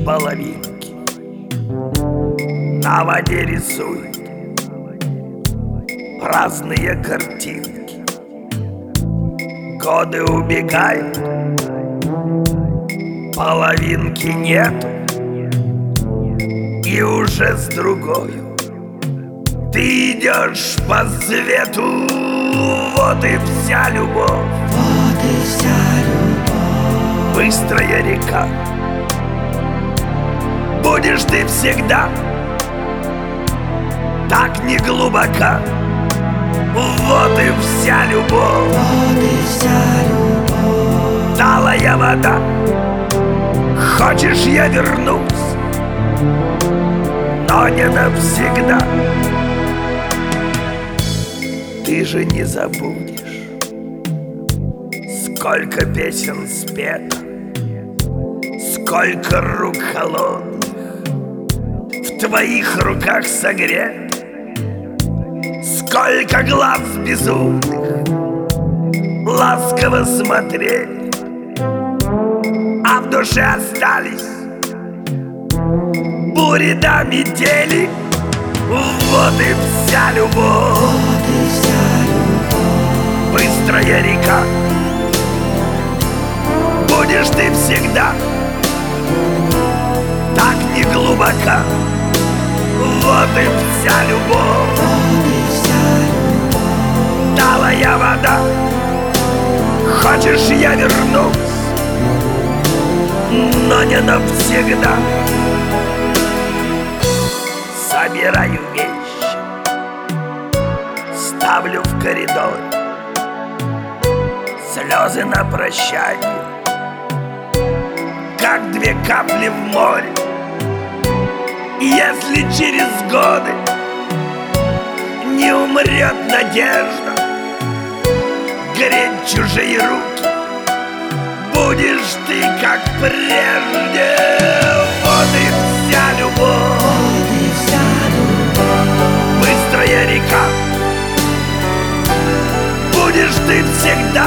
половинки на воде рисует разные картинки. Годы убегают, половинки нету, и уже с другою ты идешь по свету. Вот и вся любовь, вот и вся любовь. Быстрая река, будешь ты всегда так не глубока. Вот и вся любовь, вот и вся любовь. талая вода, хочешь, я вернусь, но не навсегда. Ты же не забудешь, сколько песен спето, сколько рук холодных в твоих руках согрет, сколько глаз безумных ласково смотрели, а в душе остались бури да метели. Вот и вся любовь, Вот и вся любовь. быстрая река, будешь ты всегда так не глубока. Вот и вся любовь, Вот и вся любовь. талая вода, хочешь, я вернусь, но не навсегда. Собираю вещи, ставлю в коридор, слезы на прощание, как две капли в море. Если через годы не умрет надежда греть чужие руки, будешь ты как прежде. Вот и вся любовь, Вот и вся любовь. быстрая река, будешь ты всегда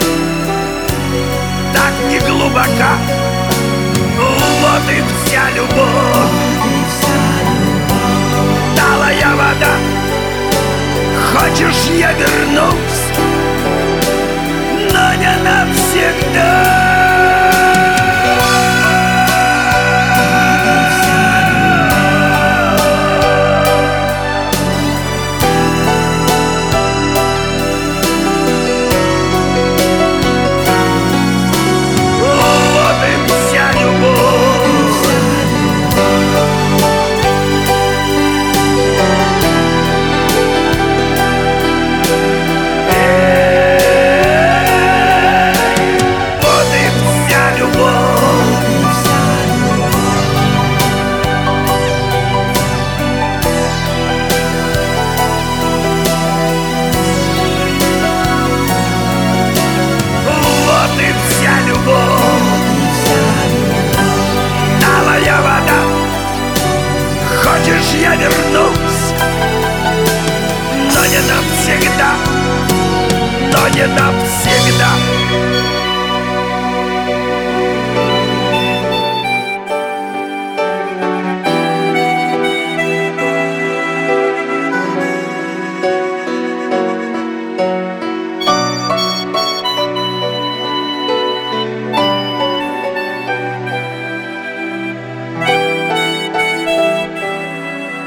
так не глубока. Вот и вся любовь, Вот и вся любовь. талая вода, хочешь, я вернусь, но не навсегда. Хочешь, я вернусь, но не навсегда, но не навсегда.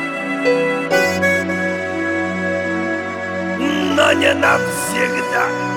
Но не навсегда.